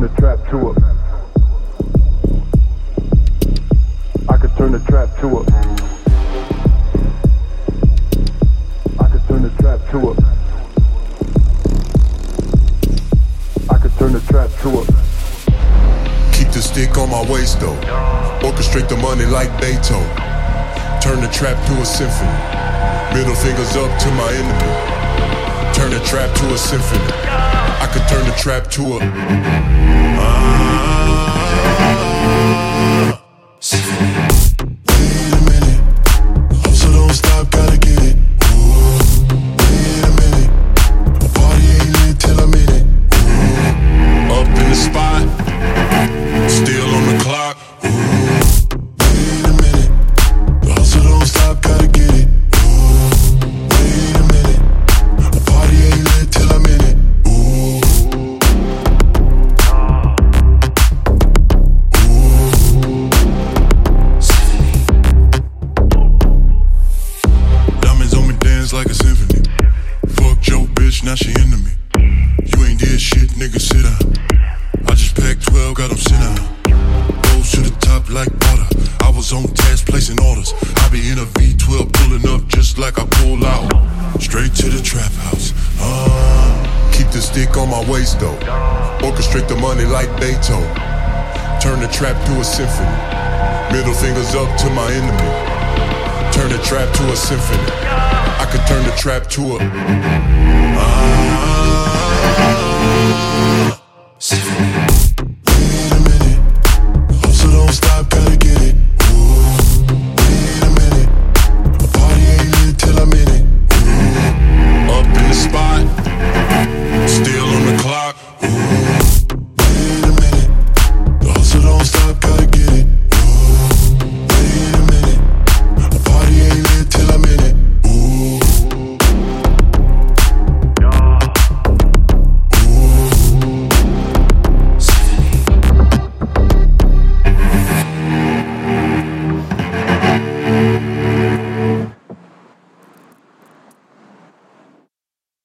the trap to a. I could turn the trap to a. I could turn the trap to a. I could turn the trap to a. Keep the stick on my waist though. Orchestrate the money like Beethoven. Turn the trap to a symphony. Middle fingers up to my enemy. Turn the trap to a symphony. I could turn the trap to a symphony. Wait a minute, hustle don't stop, gotta get it. Ooh. Wait a minute, the party ain't lit till I'm in it. Ooh. Up in the spot, still on the clock. Ooh. Wait a minute, the hustle don't stop, gotta get it. Like a symphony. Fuck your bitch, now she into me. You ain't did shit, nigga, sit down. I just packed 12, got them sit down. Rose to the top like water. I was on task placing orders. I be in a V12 pulling up just like I pull out. Straight to the trap house. Keep the stick on my waist though. Orchestrate the money like Beethoven. Turn the trap to a symphony. Middle fingers up to my enemy. Turn the trap to a symphony. I could turn the trap to a